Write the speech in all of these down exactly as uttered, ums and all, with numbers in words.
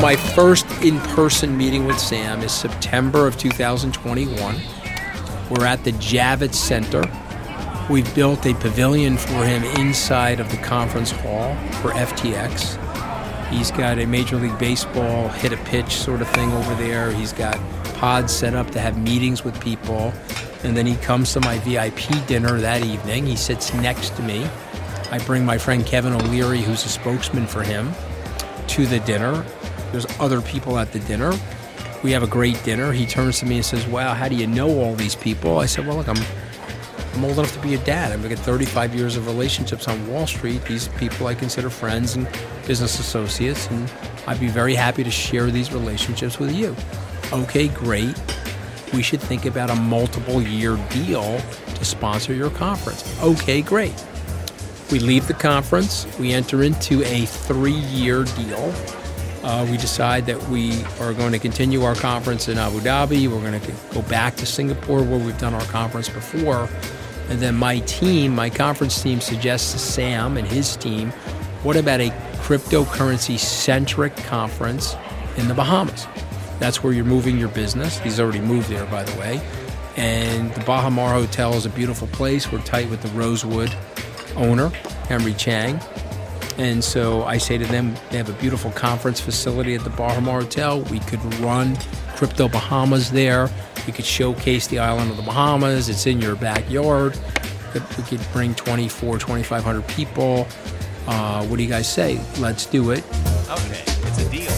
my first in-person meeting with Sam is September of two thousand twenty-one. We're at the Javits Center. We've built a pavilion for him inside of the conference hall for F T X. He's got a Major League Baseball hit a pitch sort of thing over there. He's got pods set up to have meetings with people. And then he comes to my V I P dinner that evening. He sits next to me. I bring my friend Kevin O'Leary, who's a spokesman for him, to the dinner. There's other people at the dinner. We have a great dinner. He turns to me and says, wow, how do you know all these people? I said, well, look, I'm I'm old enough to be a dad. I've got thirty-five years of relationships on Wall Street. These people I consider friends and business associates, and I'd be very happy to share these relationships with you. Okay, great. We should think about a multiple-year deal to sponsor your conference. Okay, great. We leave the conference. We enter into a three-year deal. Uh, we decide that we are going to continue our conference in Abu Dhabi. We're going to go back to Singapore where we've done our conference before. And then my team, my conference team, suggests to Sam and his team, what about a cryptocurrency-centric conference in the Bahamas? That's where you're moving your business. He's already moved there, by the way. And the Baha Mar Hotel is a beautiful place. We're tight with the Rosewood owner, Henry Chang. And so I say to them, they have a beautiful conference facility at the Baha Mar Hotel. We could run Crypto Bahamas there. We could showcase the island of the Bahamas. It's in your backyard. We could bring twenty-four, twenty-five hundred people. Uh, what do you guys say? Let's do it. Okay, it's a deal.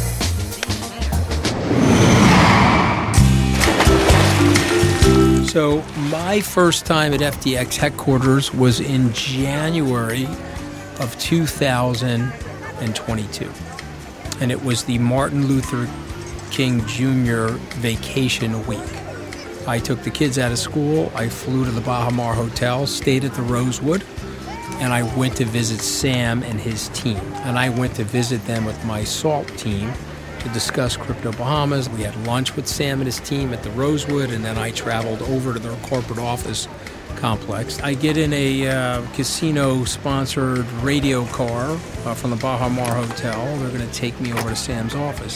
So my first time at F T X headquarters was in January of two thousand twenty-two. And it was the Martin Luther King Junior vacation week. I took the kids out of school. I flew to the Baha Mar Hotel, stayed at the Rosewood, and I went to visit Sam and his team. And I went to visit them with my SALT team to discuss Crypto Bahamas. We had lunch with Sam and his team at the Rosewood, and then I traveled over to their corporate office complex. I get in a uh, casino-sponsored radio car uh, from the Baha Mar Hotel. They're going to take me over to Sam's office.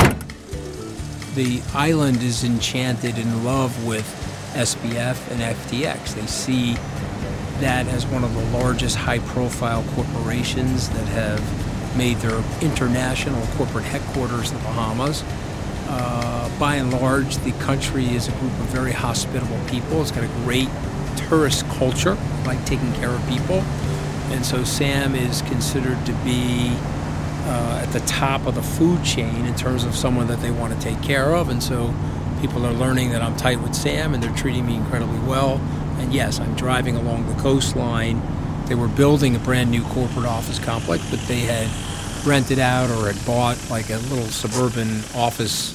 The island is enchanted in love with S B F and F T X. They see that as one of the largest high-profile corporations that have made their international corporate headquarters in the Bahamas. Uh, by and large, the country is a group of very hospitable people. It's got a great tourist culture, like taking care of people. And so Sam is considered to be uh, at the top of the food chain in terms of someone that they want to take care of. And so people are learning that I'm tight with Sam, and they're treating me incredibly well. And yes, I'm driving along the coastline. They were building a brand new corporate office complex, but they had rented out or had bought like a little suburban office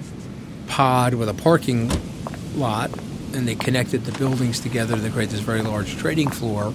pod with a parking lot, and they connected the buildings together to create this very large trading floor.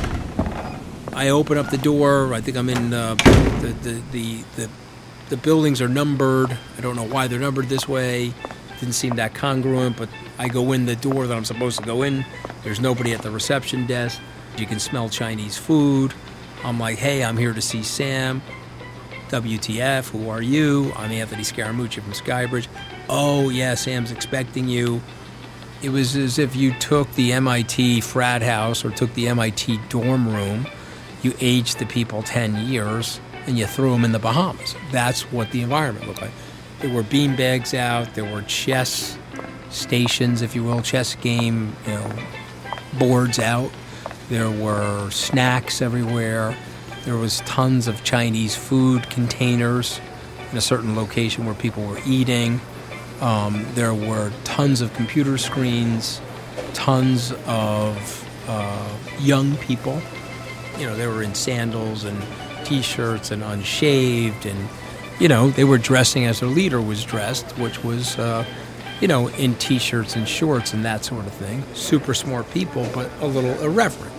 I open up the door. I think I'm in uh, the, the, the, the, the buildings are numbered. I don't know why they're numbered this way. Didn't seem that congruent, but I go in the door that I'm supposed to go in. There's nobody at the reception desk. You can smell Chinese food. I'm like, hey, I'm here to see Sam. W T F, who are you? I'm Anthony Scaramucci from Skybridge. Oh, yeah, Sam's expecting you. It was as if you took the M I T frat house or took the M I T dorm room, you aged the people ten years, and you threw them in the Bahamas. That's what the environment looked like. There were beanbags out. There were chess stations, if you will, chess game, you know, boards out. There were snacks everywhere. There was tons of Chinese food containers in a certain location where people were eating. Um, there were tons of computer screens, tons of uh, young people. You know, they were in sandals and T-shirts and unshaved, and, you know, they were dressing as their leader was dressed, which was, uh, you know, in T-shirts and shorts and that sort of thing. Super smart people, but a little irreverent.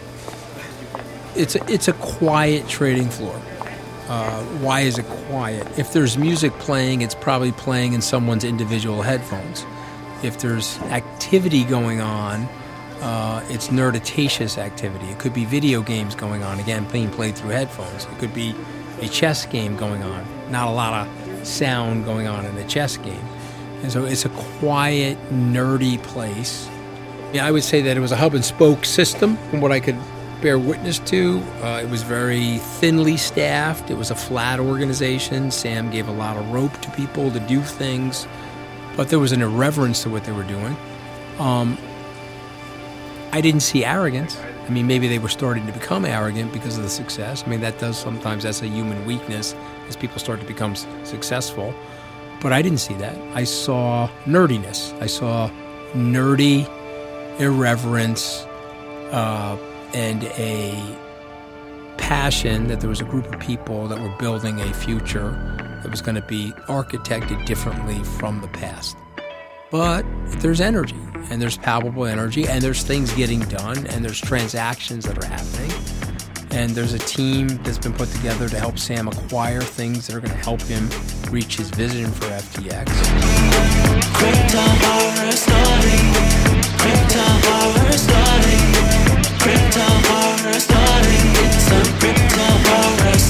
It's a, it's a quiet trading floor. Uh, why is it quiet? If there's music playing, it's probably playing in someone's individual headphones. If there's activity going on, uh, it's nerditatious activity. It could be video games going on, again, being played through headphones. It could be a chess game going on. Not a lot of sound going on in a chess game. And so it's a quiet, nerdy place. Yeah, I would say that it was a hub and spoke system from what I could bear witness to. Uh, it was very thinly staffed. It was a flat organization. Sam gave a lot of rope to people to do things, but there was an irreverence to what they were doing. Um, I didn't see arrogance. I mean, maybe they were starting to become arrogant because of the success. I mean, that does sometimes, that's a human weakness as people start to become s- successful. But I didn't see that. I saw nerdiness. I saw nerdy irreverence uh, and a passion that there was a group of people that were building a future that was going to be architected differently from the past. But there's energy, and there's palpable energy, and there's things getting done, and there's transactions that are happening. And there's a team that's been put together to help Sam acquire things that are going to help him reach his vision for F T X. Crypto horror story. Crypto horror story. Crypto horror story. It's a crypto horror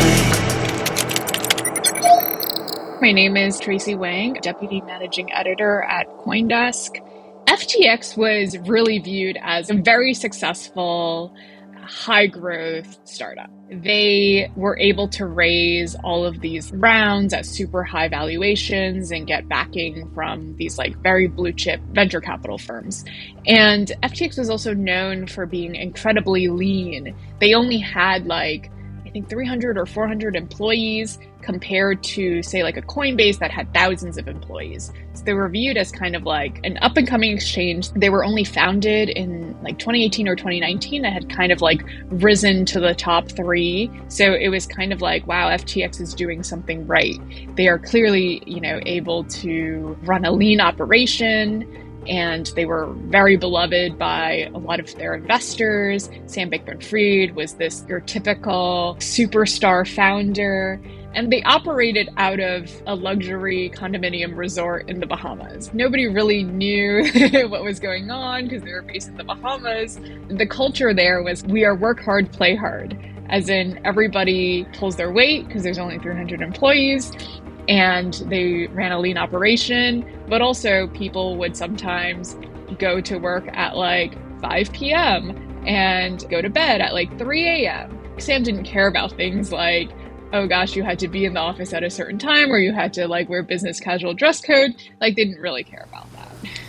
story. My name is Tracy Wang, Deputy Managing Editor at CoinDesk. F T X was really viewed as a very successful, high-growth startup. They were able to raise all of these rounds at super high valuations and get backing from these like very blue-chip venture capital firms. And F T X was also known for being incredibly lean. They only had like, I think three hundred or four hundred employees compared to, say, like a Coinbase that had thousands of employees. So they were viewed as kind of like an up-and-coming exchange. They were only founded in like twenty eighteen or twenty nineteen that had kind of like risen to the top three. So it was kind of like, wow, F T X is doing something right. They are clearly, you know, able to run a lean operation, and they were very beloved by a lot of their investors. Sam Bankman-Fried was this your typical superstar founder. And they operated out of a luxury condominium resort in the Bahamas. Nobody really knew what was going on because they were based in the Bahamas. The culture there was, we are work hard, play hard. As in, everybody pulls their weight because there's only three hundred employees. And they ran a lean operation. But also, people would sometimes go to work at like five p.m. and go to bed at like three a.m. Sam didn't care about things like, oh gosh, you had to be in the office at a certain time, or you had to like wear business casual dress code. Like, they didn't really care about that.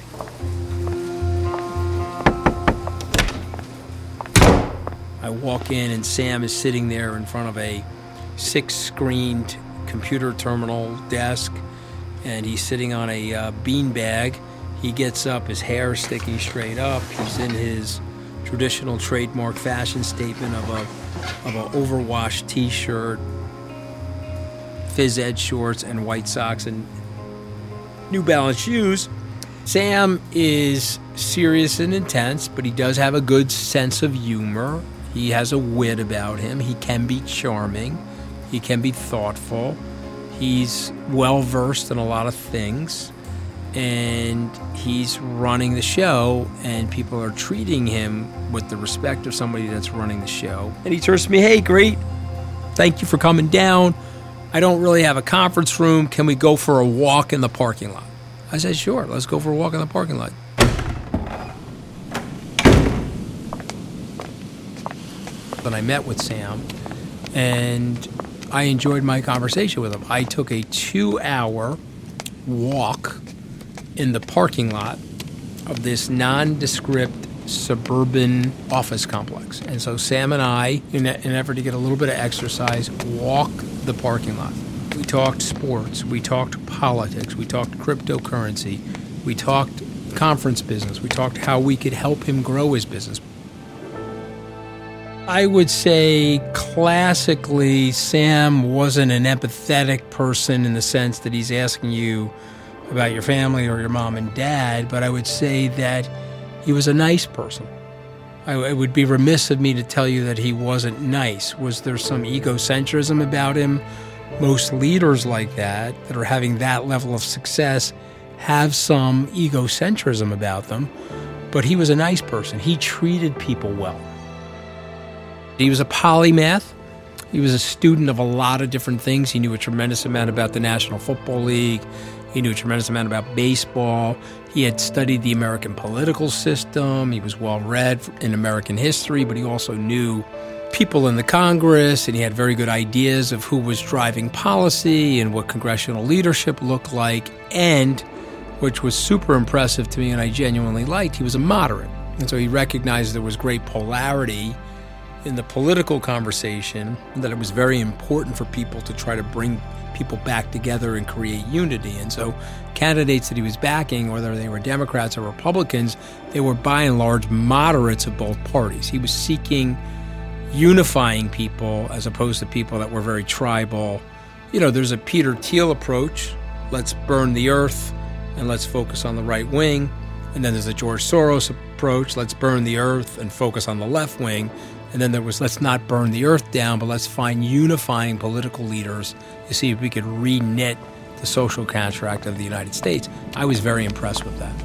I walk in and Sam is sitting there in front of a six-screened computer terminal desk, and he's sitting on a uh, beanbag. He gets up, his hair is sticking straight up. He's in his traditional trademark fashion statement of a of an overwashed T-shirt, phys ed shorts, and white socks, and New Balance shoes. Sam is serious and intense, but he does have a good sense of humor. He has a wit about him. He can be charming. He can be thoughtful. He's well-versed in a lot of things. And he's running the show, and people are treating him with the respect of somebody that's running the show. And he turns to me, hey, great. Thank you for coming down. I don't really have a conference room. Can we go for a walk in the parking lot? I said, sure, let's go for a walk in the parking lot. Then I met with Sam, and I enjoyed my conversation with him. I took a two-hour walk in the parking lot of this nondescript suburban office complex. And so Sam and I, in an effort to get a little bit of exercise, walked the parking lot. We talked sports, we talked politics, we talked cryptocurrency, we talked conference business, we talked how we could help him grow his business. I would say classically, Sam wasn't an empathetic person in the sense that he's asking you about your family or your mom and dad, but I would say that he was a nice person. I, it would be remiss of me to tell you that he wasn't nice. Was there some egocentrism about him? Most leaders like that, that are having that level of success, have some egocentrism about them, but he was a nice person. He treated people well. He was a polymath. He was a student of a lot of different things. He knew a tremendous amount about the National Football League. He knew a tremendous amount about baseball. He had studied the American political system. He was well-read in American history, but he also knew people in the Congress, and he had very good ideas of who was driving policy and what congressional leadership looked like. And, which was super impressive to me and I genuinely liked, he was a moderate. And so he recognized there was great polarity in the political conversation, and that it was very important for people to try to bring people back together and create unity. And so candidates that he was backing, whether they were Democrats or Republicans, they were by and large moderates of both parties. He was seeking unifying people as opposed to people that were very tribal. You know, there's a Peter Thiel approach, let's burn the earth and let's focus on the right wing. And then there's a George Soros approach, let's burn the earth and focus on the left wing. And then there was, let's not burn the earth down, but let's find unifying political leaders to see if we could re-knit the social contract of the United States. I was very impressed with that.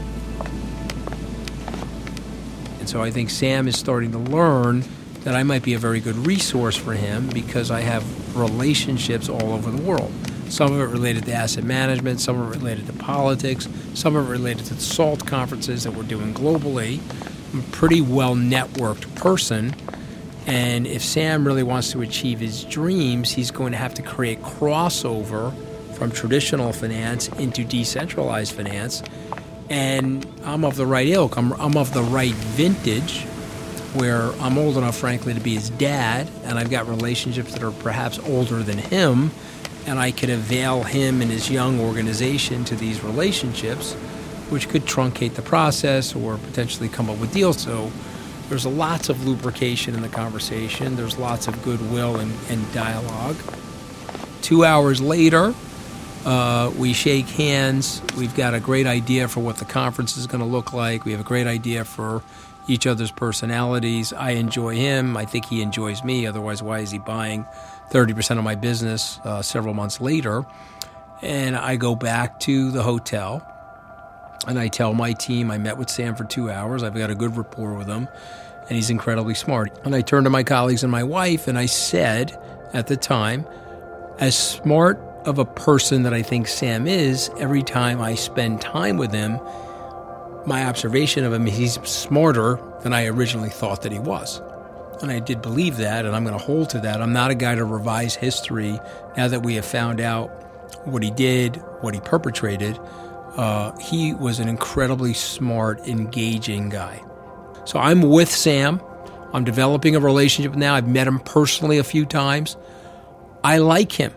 And so I think Sam is starting to learn that I might be a very good resource for him because I have relationships all over the world. Some of it related to asset management, some of it related to politics, some of it related to the SALT conferences that we're doing globally. I'm a pretty well-networked person, and if Sam really wants to achieve his dreams, he's going to have to create crossover from traditional finance into decentralized finance. And I'm of the right ilk. I'm, I'm of the right vintage, where I'm old enough, frankly, to be his dad, and I've got relationships that are perhaps older than him, and I could avail him and his young organization to these relationships, which could truncate the process or potentially come up with deals. So there's lots of lubrication in the conversation. There's lots of goodwill and, and dialogue. Two hours later, uh, we shake hands. We've got a great idea for what the conference is going to look like. We have a great idea for each other's personalities. I enjoy him. I think he enjoys me. Otherwise, why is he buying thirty percent of my business uh, several months later? And I go back to the hotel, and I tell my team I met with Sam for two hours. I've got a good rapport with him, and he's incredibly smart. And I turned to my colleagues and my wife, and I said at the time, as smart of a person that I think Sam is, every time I spend time with him, my observation of him, he's smarter than I originally thought that he was. And I did believe that, and I'm going to hold to that. I'm not a guy to revise history now that we have found out what he did, what he perpetrated. Uh, he was an incredibly smart, engaging guy. So I'm with Sam. I'm developing a relationship now. I've met him personally a few times. I like him.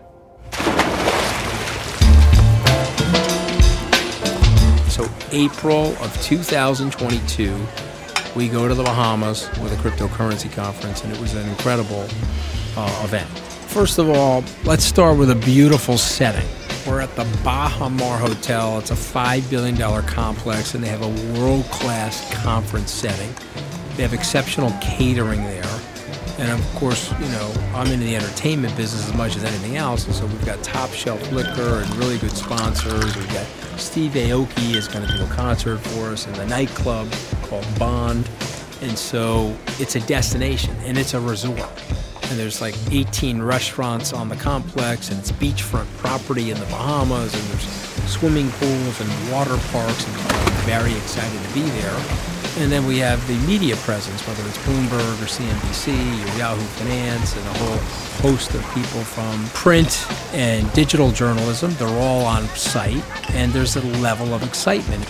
So April of two thousand twenty-two, we go to the Bahamas with a cryptocurrency conference, and it was an incredible uh, event. First of all, let's start with a beautiful setting. We're at the Baha Mar Hotel. It's a five billion dollars complex, and they have a world-class conference setting. They have exceptional catering there. And of course, you know, I'm in the entertainment business as much as anything else, and so we've got top-shelf liquor and really good sponsors. We've got Steve Aoki is going to do a concert for us in the nightclub called Bond. And so it's a destination, and it's a resort. And there's like eighteen restaurants on the complex, and it's beachfront property in the Bahamas, and there's swimming pools and water parks, and I'm very excited to be there. And then we have the media presence, whether it's Bloomberg or C N B C or Yahoo Finance, and a whole host of people from print and digital journalism. They're all on site, and there's a level of excitement.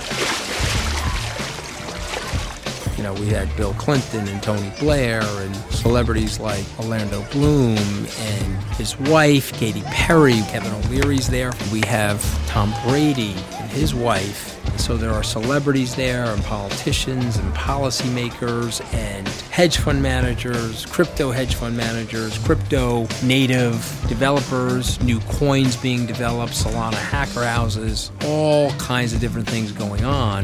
You know, we had Bill Clinton and Tony Blair and celebrities like Orlando Bloom and his wife, Katy Perry. Kevin O'Leary's there. We have Tom Brady and his wife. So there are celebrities there and politicians and policymakers and hedge fund managers, crypto hedge fund managers, crypto native developers, new coins being developed, Solana hacker houses, all kinds of different things going on.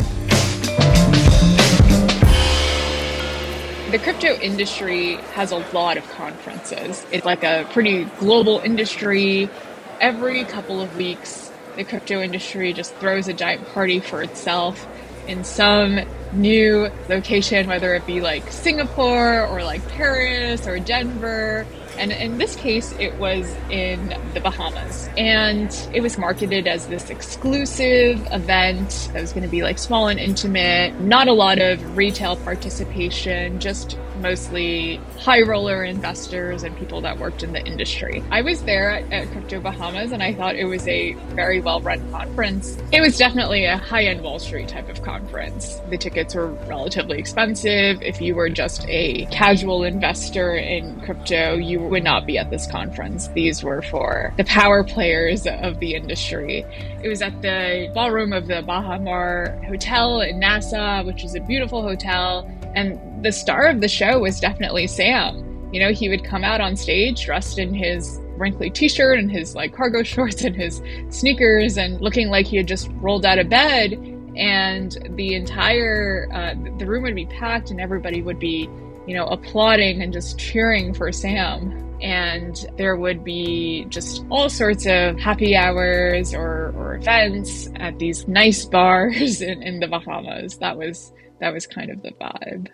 The crypto industry has a lot of conferences. It's like a pretty global industry. Every couple of weeks, the crypto industry just throws a giant party for itself in some new location, whether it be like Singapore or like Paris or Denver And in this case, it was in the Bahamas. And it was marketed as this exclusive event that was going to be like small and intimate, not a lot of retail participation, just mostly high roller investors and people that worked in the industry. I was there at, at Crypto Bahamas, and I thought it was a very well-run conference. It was definitely a high-end Wall Street type of conference. The tickets were relatively expensive. If you were just a casual investor in crypto, you would not be at this conference. These were for the power players of the industry. It was at the ballroom of the Baha Mar Hotel in Nassau, which is a beautiful hotel. And the star of the show was definitely Sam. You know, he would come out on stage dressed in his wrinkly t-shirt and his like cargo shorts and his sneakers and looking like he had just rolled out of bed. And the entire, uh, the room would be packed and everybody would be, you know, applauding and just cheering for Sam. And there would be just all sorts of happy hours or, or events at these nice bars in, in the Bahamas. That was That was kind of the vibe.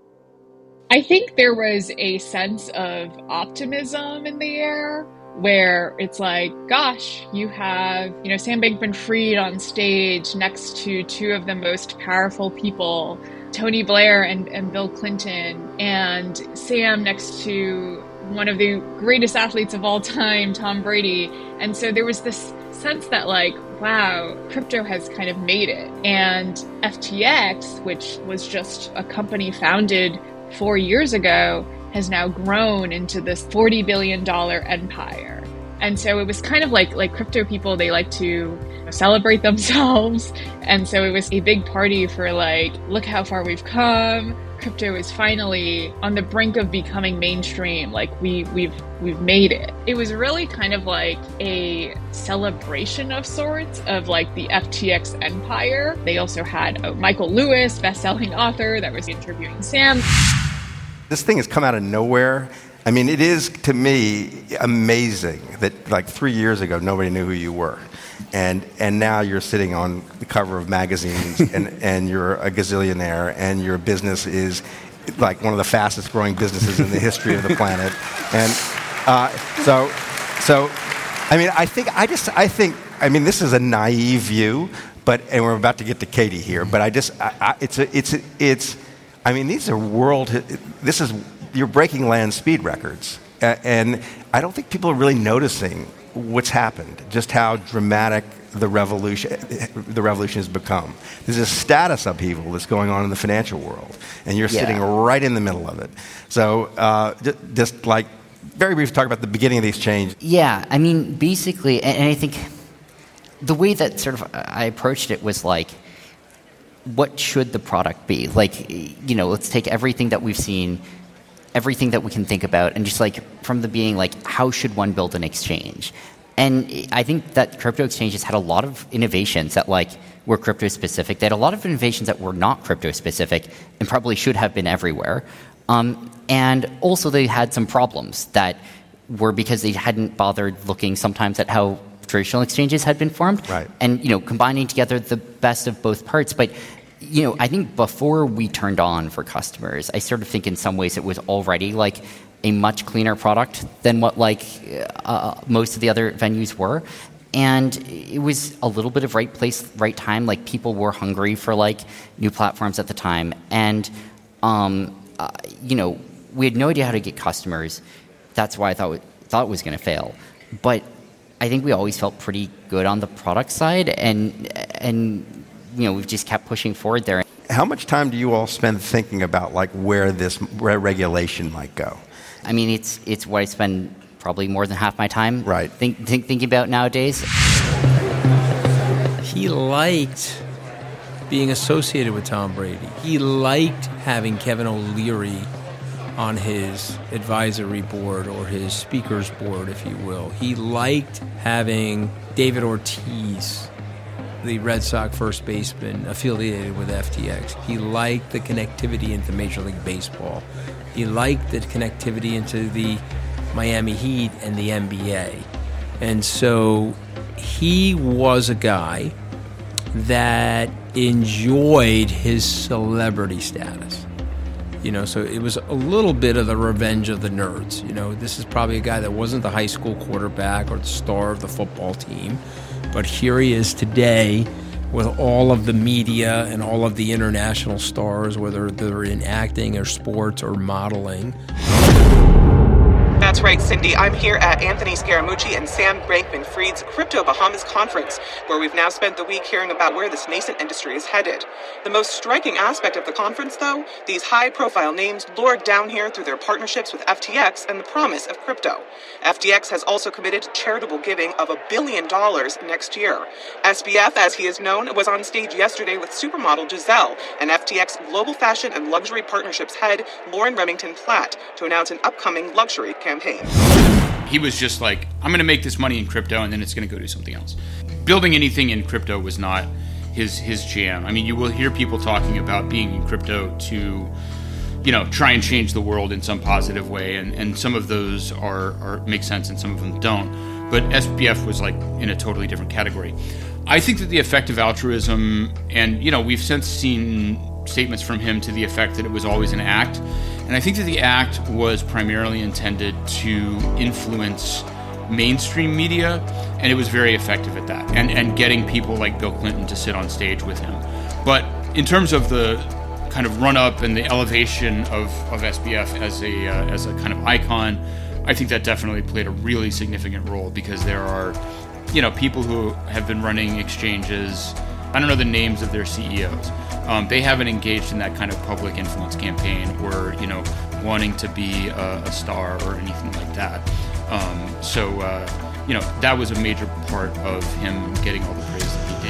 I think there was a sense of optimism in the air where it's like, gosh, you have, you know, Sam Bankman-Fried on stage next to two of the most powerful people, Tony Blair and, and Bill Clinton, and Sam next to one of the greatest athletes of all time, Tom Brady. And so there was this sense that like, wow, crypto has kind of made it. And F T X, which was just a company founded four years ago, has now grown into this forty billion dollars empire. And so it was kind of like, like crypto people, they like to celebrate themselves. And so it was a big party for like, look how far we've come. Crypto is finally on the brink of becoming mainstream. Like we, we've we've made it. It was really kind of like a celebration of sorts of like the F T X empire. They also had uh, Michael Lewis, best-selling author, that was interviewing Sam. This thing has come out of nowhere. I mean, it is, to me, amazing that like three years ago, nobody knew who you were. And and now you're sitting on the cover of magazines and, and you're a gazillionaire and your business is like one of the fastest growing businesses in the history of the planet. And uh, so, so, I mean, I think, I just, I think, I mean, this is a naive view, but, and we're about to get to Katie here, but I just, I, I, it's, a, it's, a, it's, I mean, these are world, this is, you're breaking land speed records. Uh, and I don't think people are really noticing what's happened, just how dramatic the revolution the revolution has become. There's a status upheaval that's going on in the financial world, and you're yeah. sitting right in the middle of it. So uh, just, just like, very brief talk about the beginning of these changes. Yeah, I mean, basically, and, and I think the way that sort of I approached it was like, what should the product be? Like, you know, let's take everything that we've seen, everything that we can think about, and just like from the being like, how should one build an exchange? And I think that crypto exchanges had a lot of innovations that like were crypto specific. They had a lot of innovations that were not crypto specific and probably should have been everywhere. Um, and also they had some problems that were because they hadn't bothered looking sometimes at how traditional exchanges had been formed. Right. And, you know, combining together the best of both parts. But you know, I think before we turned on for customers, I sort of think in some ways it was already like a much cleaner product than what like uh, most of the other venues were. And it was a little bit of right place, right time. Like people were hungry for like new platforms at the time. And, um, uh, you know, we had no idea how to get customers. That's why I thought, thought it was going to fail. But I think we always felt pretty good on the product side. And, and, you know, we've just kept pushing forward there. How much time do you all spend thinking about like where this where regulation might go? I mean, it's it's what I spend probably more than half my time right. think, think, thinking about nowadays. He liked being associated with Tom Brady. He liked having Kevin O'Leary on his advisory board or his speakers board, if you will. He liked having David Ortiz, the Red Sox first baseman, affiliated with F T X. He liked the connectivity into Major League Baseball. He liked the connectivity into the Miami Heat and the N B A. And so he was a guy that enjoyed his celebrity status. You know, so it was a little bit of the revenge of the nerds. You know, this is probably a guy that wasn't the high school quarterback or the star of the football team, but here he is today with all of the media and all of the international stars, whether they're in acting or sports or modeling. That's right, Cindy. I'm here at Anthony Scaramucci and Sam Bankman-Fried's Crypto Bahamas Conference, where we've now spent the week hearing about where this nascent industry is headed. The most striking aspect of the conference, though, these high-profile names lured down here through their partnerships with F T X and the promise of crypto. F T X has also committed to charitable giving of a billion dollars next year. S B F, as he is known, was on stage yesterday with supermodel Giselle and F T X Global Fashion and Luxury Partnerships head Lauren Remington Platt to announce an upcoming luxury campaign. He was just like, I'm going to make this money in crypto and then it's going to go do something else. Building anything in crypto was not his his jam. I mean, you will hear people talking about being in crypto to, you know, try and change the world in some positive way, and, and some of those are, are make sense and some of them don't. But S B F was like in a totally different category. I think that the effect of altruism, and you know, we've since seen statements from him to the effect that it was always an act. And I think that the act was primarily intended to influence mainstream media, and it was very effective at that, and, and getting people like Bill Clinton to sit on stage with him. But in terms of the kind of run-up and the elevation of, of S B F as a uh, as a kind of icon, I think that definitely played a really significant role, because there are, you know, people who have been running exchanges. I don't know the names of their C E Os. Um, they haven't engaged in that kind of public influence campaign or, you know, wanting to be a, a star or anything like that. Um, so, uh, you know, that was a major part of him getting all the praise that he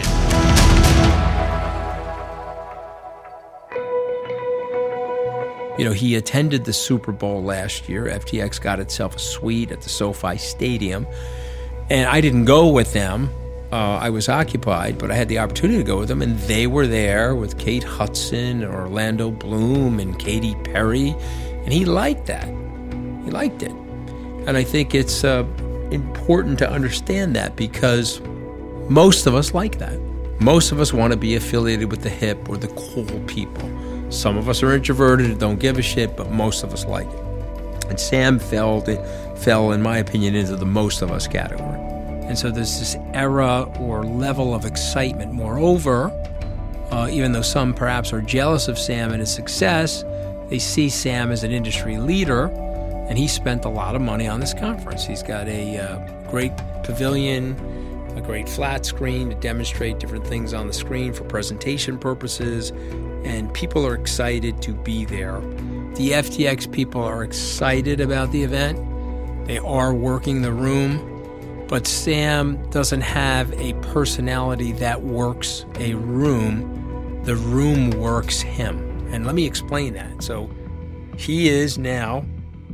did. You know, he attended the Super Bowl last year. F T X got itself a suite at the SoFi Stadium, and I didn't go with them. Uh, I was occupied, but I had the opportunity to go with them, and they were there with Kate Hudson, Orlando Bloom, and Katy Perry, and he liked that. He liked it. And I think it's uh, important to understand that, because most of us like that. Most of us want to be affiliated with the hip or the cool people. Some of us are introverted and don't give a shit, but most of us like it. And Sam fell, fell, in my opinion, into the most of us category. And so there's this era or level of excitement. Moreover, uh, even though some perhaps are jealous of Sam and his success, they see Sam as an industry leader, and he spent a lot of money on this conference. He's got a uh, great pavilion, a great flat screen to demonstrate different things on the screen for presentation purposes, and people are excited to be there. The F T X people are excited about the event. They are working the room. But Sam doesn't have a personality that works a room. The room works him. And let me explain that. So he is now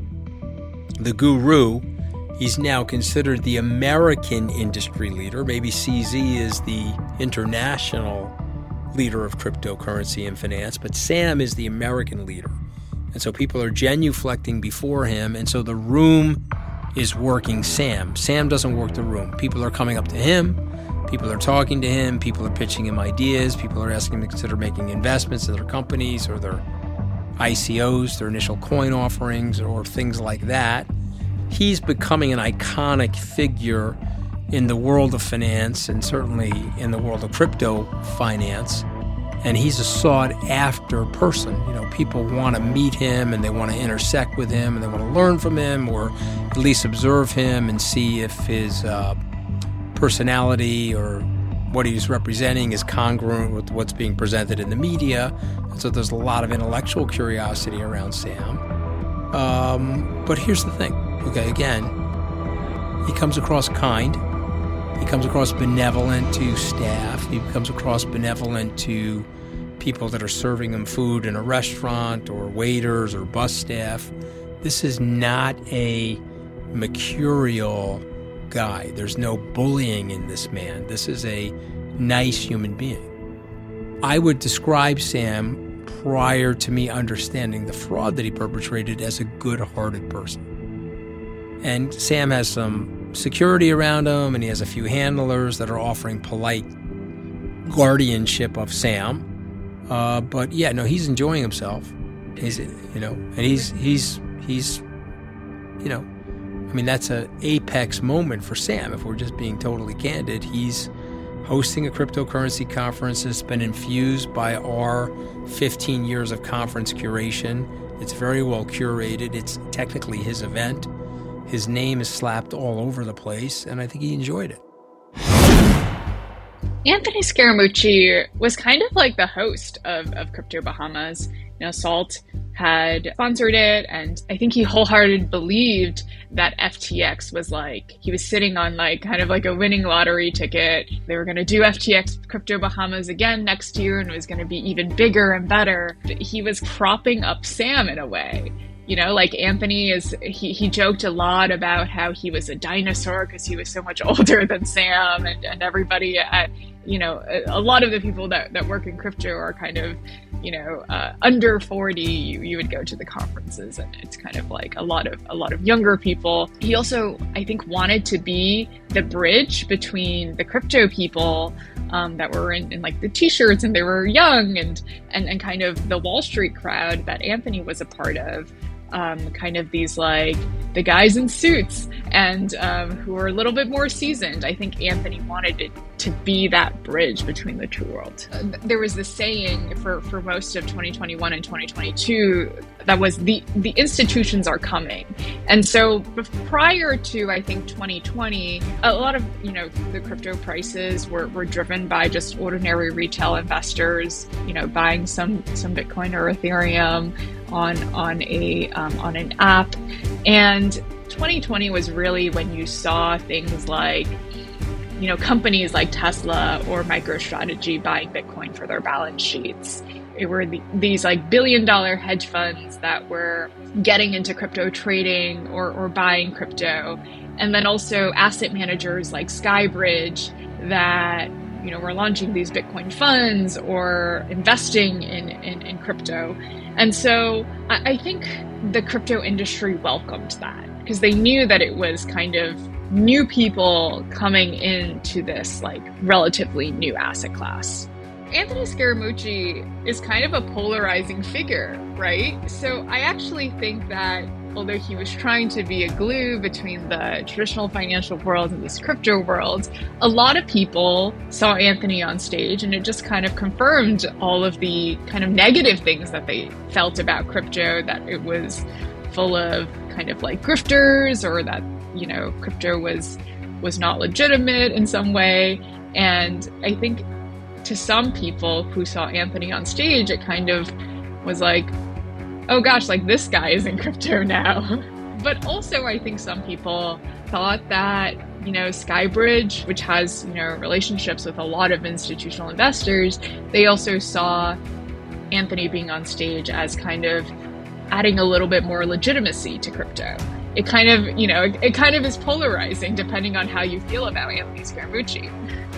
the guru. He's now considered the American industry leader. Maybe C Z is the international leader of cryptocurrency and finance, but Sam is the American leader. And so people are genuflecting before him, and so the room is working Sam. Sam doesn't work the room. People are coming up to him. People are talking to him. People are pitching him ideas. People are asking him to consider making investments in their companies or their I C Os, their initial coin offerings, or things like that. He's becoming an iconic figure in the world of finance, and certainly in the world of crypto finance. And he's a sought-after person. You know, people want to meet him, and they want to intersect with him, and they want to learn from him, or at least observe him and see if his uh, personality or what he's representing is congruent with what's being presented in the media. And so there's a lot of intellectual curiosity around Sam. Um, but here's the thing. Okay, again, he comes across kind. He comes across benevolent to staff. He comes across benevolent to people that are serving him food in a restaurant, or waiters or bus staff. This is not a mercurial guy. There's no bullying in this man. This is a nice human being. I would describe Sam, prior to me understanding the fraud that he perpetrated, as a good-hearted person. And Sam has some security around him, and he has a few handlers that are offering polite guardianship of Sam. Uh, but yeah, no, he's enjoying himself. Is it, you know, and he's he's he's, you know, I mean, that's an apex moment for Sam. If we're just being totally candid, he's hosting a cryptocurrency conference that's been infused by our fifteen years of conference curation. It's very well curated. It's technically his event. His name is slapped all over the place, and I think he enjoyed it. Anthony Scaramucci was kind of like the host of, of Crypto Bahamas. You know, Salt had sponsored it, and I think he wholeheartedly believed that F T X was like, he was sitting on like kind of like a winning lottery ticket. They were going to do F T X Crypto Bahamas again next year, and it was going to be even bigger and better. He was propping up Sam in a way. You know, like Anthony is, he, he joked a lot about how he was a dinosaur because he was so much older than Sam, and, and everybody at, you know, a, a lot of the people that, that work in crypto are kind of, you know, uh, under forty. You, you would go to the conferences and it's kind of like a lot of, a lot of younger people. He also, I think, wanted to be the bridge between the crypto people Um, that were in, in like the t-shirts and they were young, and, and, and kind of the Wall Street crowd that Anthony was a part of, um, kind of these like the guys in suits and um, who were a little bit more seasoned. I think Anthony wanted it to be that bridge between the two worlds. Uh, there was this saying for, for most of twenty twenty-one and twenty twenty-two that was the, the institutions are coming. And so prior to, I think, twenty twenty, a lot of, you know, the crypto prices were, were driven by just ordinary retail investors, you know, buying some, some Bitcoin or Ethereum on, on a, um, on an app. And twenty twenty was really when you saw things like, you know, companies like Tesla or MicroStrategy buying Bitcoin for their balance sheets. It were the, these like billion dollar hedge funds that were getting into crypto trading or, or buying crypto. And then also asset managers like Skybridge that, you know, were launching these Bitcoin funds or investing in, in, in crypto. And so I, I think the crypto industry welcomed that because they knew that it was kind of new people coming into this like relatively new asset class. Anthony Scaramucci is kind of a polarizing figure, right? So I actually think that although he was trying to be a glue between the traditional financial world and this crypto world, a lot of people saw Anthony on stage and it just kind of confirmed all of the kind of negative things that they felt about crypto, that it was full of kind of like grifters, or that, you know, crypto was was not legitimate in some way. And I think to some people who saw Anthony on stage, it kind of was like, oh gosh, like this guy is in crypto now. But also I think some people thought that, you know, Skybridge, which has, you know, relationships with a lot of institutional investors, they also saw Anthony being on stage as kind of adding a little bit more legitimacy to crypto. It kind of, you know, it, it kind of is polarizing depending on how you feel about Anthony Scaramucci.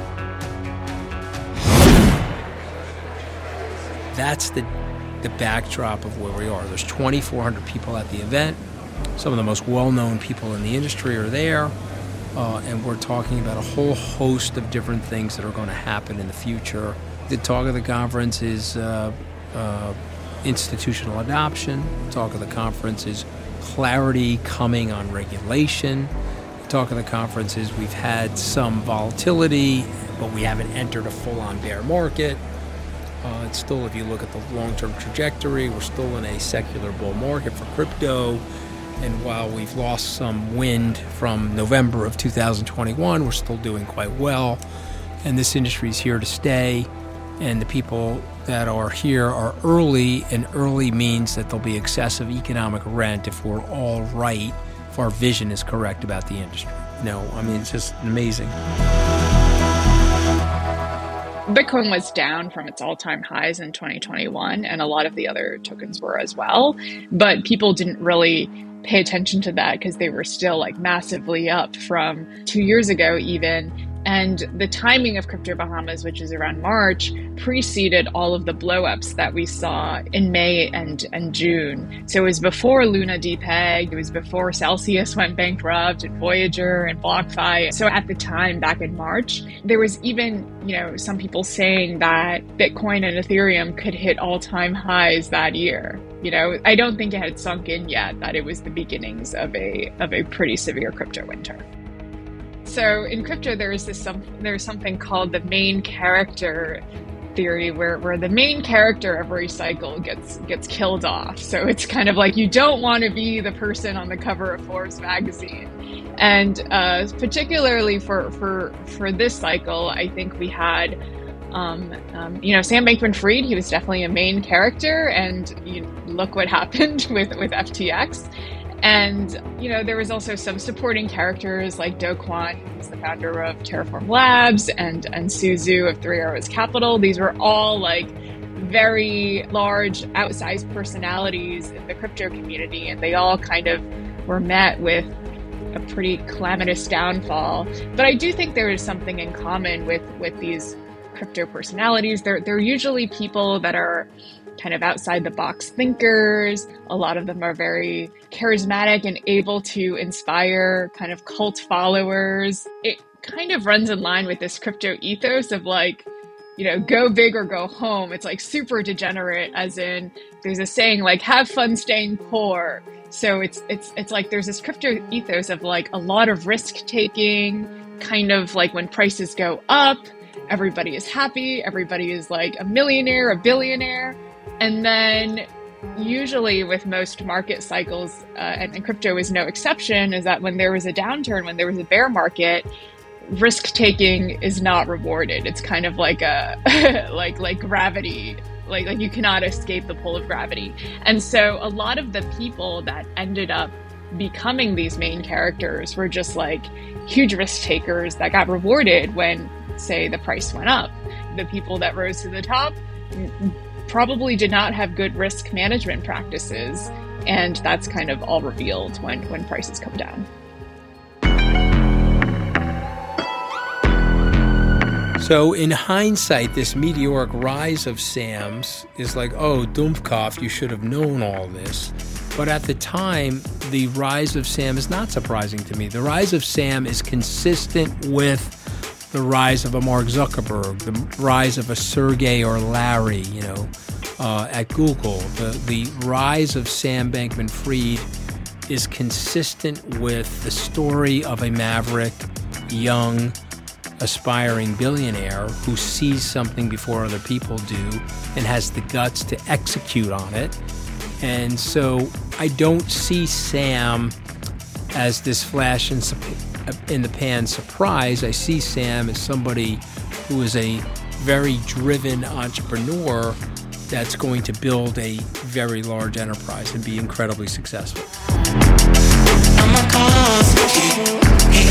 That's the the backdrop of where we are. There's twenty-four hundred people at the event. Some of the most well-known people in the industry are there. Uh, and we're talking about a whole host of different things that are going to happen in the future. The talk of the conference is uh, uh, institutional adoption. The talk of the conference is clarity coming on regulation. The talk of the conference is we've had some volatility, but we haven't entered a full-on bear market. Uh, it's still, if you look at the long-term trajectory, we're still in a secular bull market for crypto. And while we've lost some wind from November of two thousand twenty-one, we're still doing quite well. And this industry is here to stay. And the people that are here are early, and early means that there'll be excessive economic rent if we're all right, if our vision is correct about the industry. No, I mean, it's just amazing. Bitcoin was down from its all-time highs in twenty twenty-one, and a lot of the other tokens were as well. But people didn't really pay attention to that because they were still like massively up from two years ago even. And the timing of Crypto Bahamas, which is around March, preceded all of the blowups that we saw in May and, and June. So it was before Luna depegged, it was before Celsius went bankrupt, and Voyager and BlockFi. So at the time, back in March, there was even, you know, some people saying that Bitcoin and Ethereum could hit all-time highs that year. You know, I don't think it had sunk in yet that it was the beginnings of a of a pretty severe crypto winter. So in crypto, there is this some there's something called the main character theory, where, where the main character every cycle gets gets killed off. So it's kind of like you don't want to be the person on the cover of Forbes magazine. And uh, particularly for for for this cycle, I think we had. Um, um, you know, Sam Bankman-Fried, he was definitely a main character, and you look what happened with, with F T X. And, you know, there was also some supporting characters like Do Kwon, who's the founder of Terraform Labs, and, and Su Zhu of Three Arrows Capital. These were all like very large, outsized personalities in the crypto community, and they all kind of were met with a pretty calamitous downfall. But I do think there is something in common with, with these crypto personalities. They're, they're usually people that are kind of outside the box thinkers. A lot of them are very charismatic and able to inspire kind of cult followers. It kind of runs in line with this crypto ethos of like, you know, go big or go home. It's like super degenerate, as in there's a saying like, have fun staying poor. So it's it's it's like there's this crypto ethos of like a lot of risk taking, kind of like when prices go up, everybody is happy, everybody is like a millionaire, a billionaire. And then usually with most market cycles, uh, and, and crypto is no exception, is that when there was a downturn, when there was a bear market, risk taking is not rewarded. It's kind of like a like like gravity, like like you cannot escape the pull of gravity. And so a lot of the people that ended up becoming these main characters were just like huge risk takers that got rewarded when, say, the price went up. The people that rose to the top probably did not have good risk management practices, and that's kind of all revealed when when prices come down. So in hindsight, this meteoric rise of Sam's is like, oh, Dumpkopf, you should have known all this. But at the time, the rise of Sam is not surprising to me. The rise of Sam is consistent with the rise of a Mark Zuckerberg, the rise of a Sergey or Larry, you know, uh, at Google. The, the rise of Sam Bankman-Fried is consistent with the story of a maverick, young, aspiring billionaire who sees something before other people do and has the guts to execute on it. And so I don't see Sam as this flash in, in the pan surprise. I see Sam as somebody who is a very driven entrepreneur that's going to build a very large enterprise and be incredibly successful. I'm a